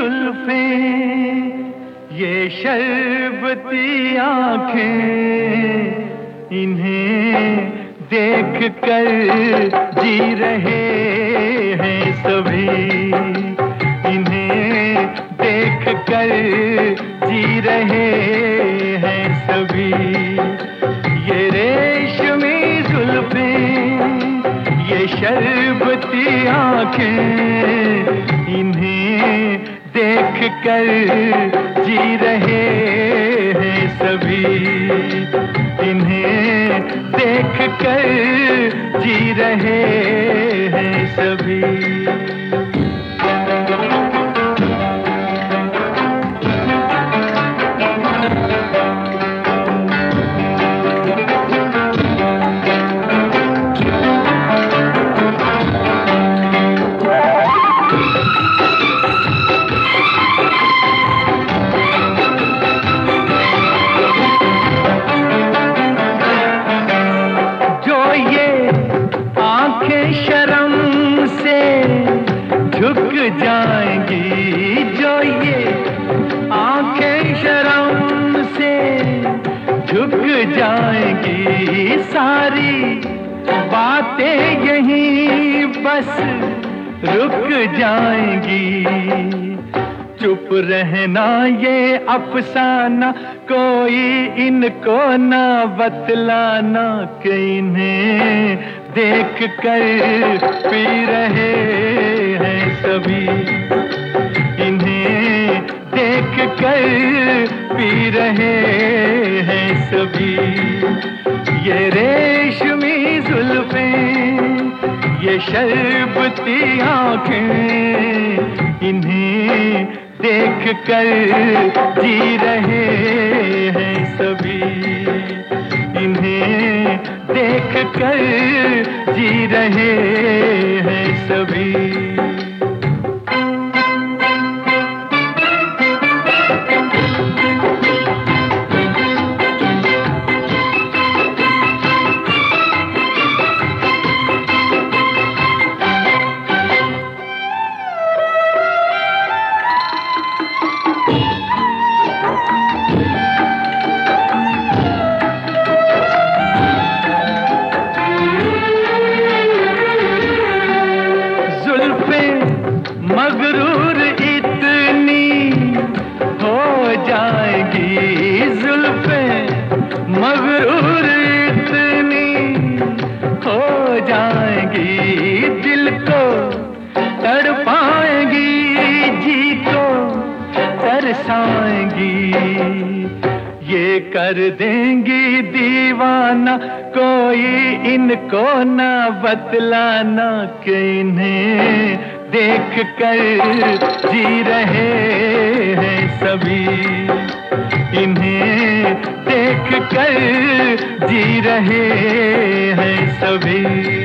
जुल्फें, ये शरबती आँखें, इन्हें देख कर जी रहे हैं सभी, इन्हें देख कर जी रहे हैं सभी। ये रेशमी जुल्फें, ये शरबती आँखें, इन्हें देख कर जी रहे हैं सभी, इन्हें देख कर जी रहे हैं सभी। शर्म से झुक जाएंगी, जो ये आंखें शर्म से झुक जाएंगी, सारी बातें यहीं बस रुक जाएंगी। चुप रहना ये अफसाना, कोई इनको ना बतलाना, कि इन्हें देख कर पी रहे हैं सभी, इन्हें देख कर पी रहे हैं सभी। ये रेशमी जुल्फें, ये शरबती आँखें, इन्हें देख कर जी रहे हैं सभी, इन्हें देख कर जी रहे हैं सभी। मगरूर इतनी हो जाएगी जुल्फें, मगरूर इतनी हो जाएगी, दिल को तड़पाएंगी, जी को तरसाएंगी। ये कर देंगी दीवाना, कोई इनको ना बतलाना, कि इन्हें देख कर जी रहे हैं सभी, इन्हें देख कर जी रहे हैं सभी।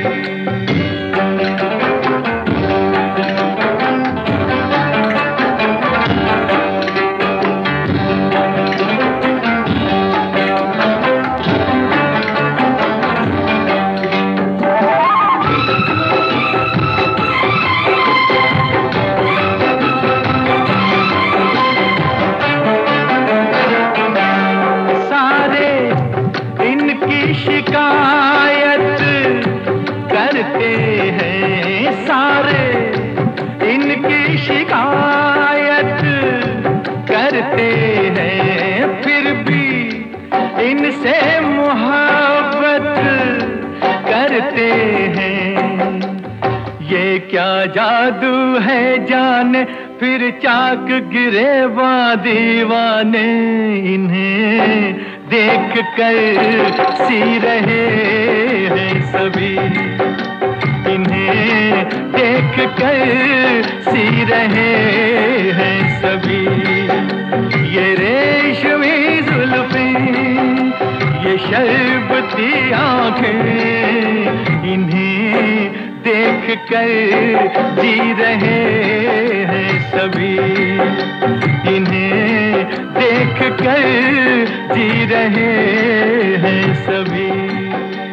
शिकायत करते हैं सारे, इनकी शिकायत करते हैं, फिर भी इनसे मोहब्बत करते हैं। ये क्या जादू है जाने, फिर चाक गिरे दीवाने, इन्हें देख कर सी रहे हैं सभी, इन्हें देख कर सी रहे हैं सभी। ये रेशमी जुल्फें, ये शरबती आँखें, इन्हें देख कर जी रहे हैं सभी, इन्हें देख कर जी रहे हैं सभी।